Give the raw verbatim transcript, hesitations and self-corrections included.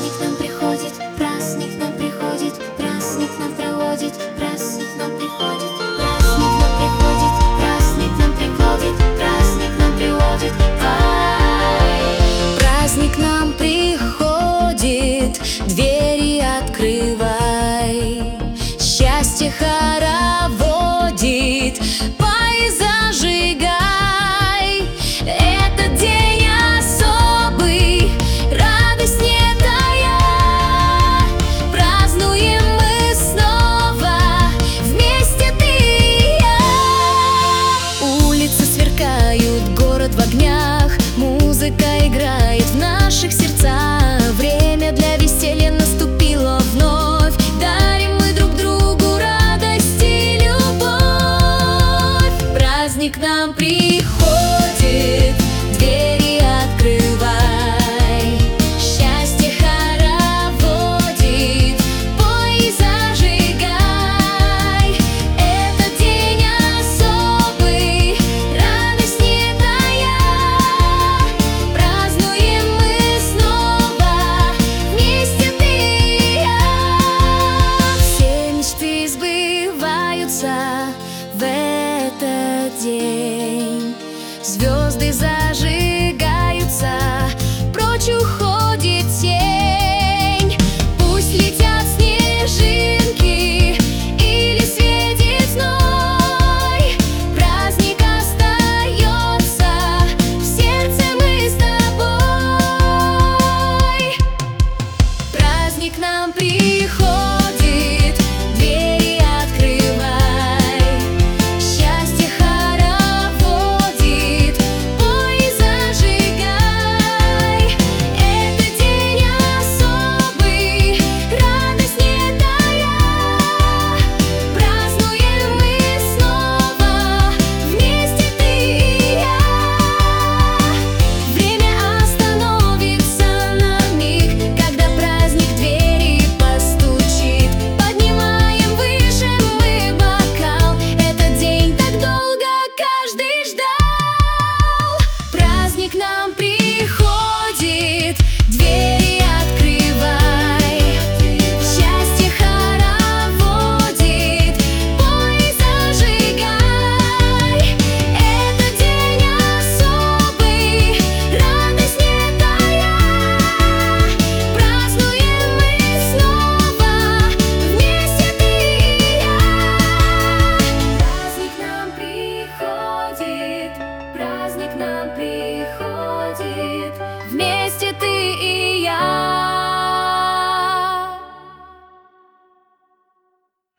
Праздник нам приходит, праздник нам приходит, праздник нам проводит, праздник нам приходит, праздник нам приходит, праздник нам приходит, праздник нам приводит. Праздник нам приходит, двери открывай, счастье хороводит, пой зажигай. Этот день особый, радость не тая, празднуем мы снова, вместе ты и я. Улицы сверкают, город в огнях, музыка играет в наших сердцах. Время для веселья наступило вновь, дарим мы друг другу радость и любовь. Праздник нам приходит, двери открывай, счастье хороводит, пой и зажигай. Этот день особый, радость не тая, празднуем мы снова, вместе ты и я. Все мечты сбываются в этот день, звезды зажигаются, прочь уходит тень. Пусть летят снежинки или светит зной, праздник остается в сердце, мы с тобой. Праздник нам приходит, двери открывай, счастье хороводит, пой и зажигай. Этот день особый, радость не тая, празднуем мы снова, вместе ты и я. Время остановится на миг, когда праздник двери постучит. Поднимаем выше мы бокал, этот день так долго каждый ждал. Праздник нам приходит, двери открывай, счастье хороводит, пой и зажигай. Этот день особый, радость не тая, празднуем мы снова, вместе ты и я. Праздник нам приходит, праздник нам приходит, вместе ты и